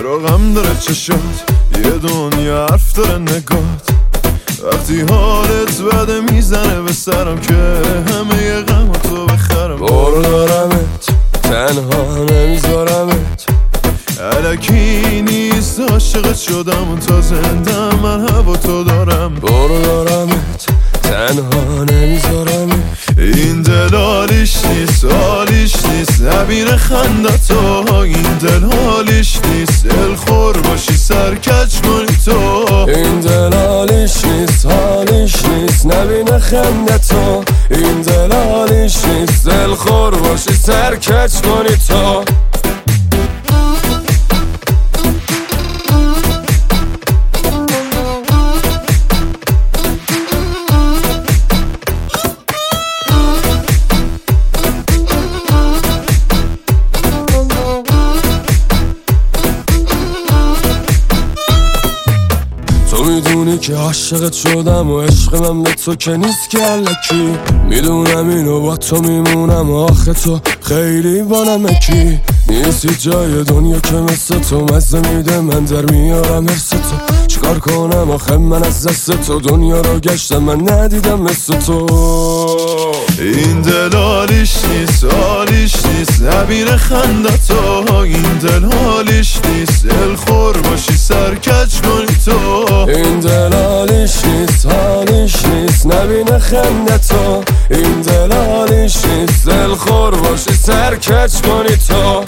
چرا غم داره چشات، یه دنیا حرف داره نگات. وقتی حالت بده میزنه به سرم که همه ی غم تو بخرم. برو دارمت تنها نمیذارمت، الکی نیست عاشقت شدم و تا زندم من هوا تو دارم. برو دارمت تنها نمیذارمت، این دل حالیش نیست حالیش نیست نبینه خندتو. این دل حالیش نیست دلخور باشی سرکج کنی تو. این دل حالیش نیست حالیش نیست نبینه خندتو. این دل حالیش نیست دلخور باشی سرکج کنی تو. میدونی که عاشقت شدم و عشق من به تو که نیست که الکی. میدونم اینو با تو میمونم و آخه تو خیلی با نمکی. نیستی جای دنیا که مثل تو مزه میده من در میارم حرس تو. چیکار کنم آخه من از دست تو دنیا رو گشتم من ندیدم مثل تو. این دل حالیش نیست حالیش نیست نبینه خندتو. این دل حالیش نیست دلخور باشی سرکج کنی تو. این دل حالیش نیست حالیش نیست نبینه خندتو. این دل حالیش نیست دلخور باشی سرکج کنی تو.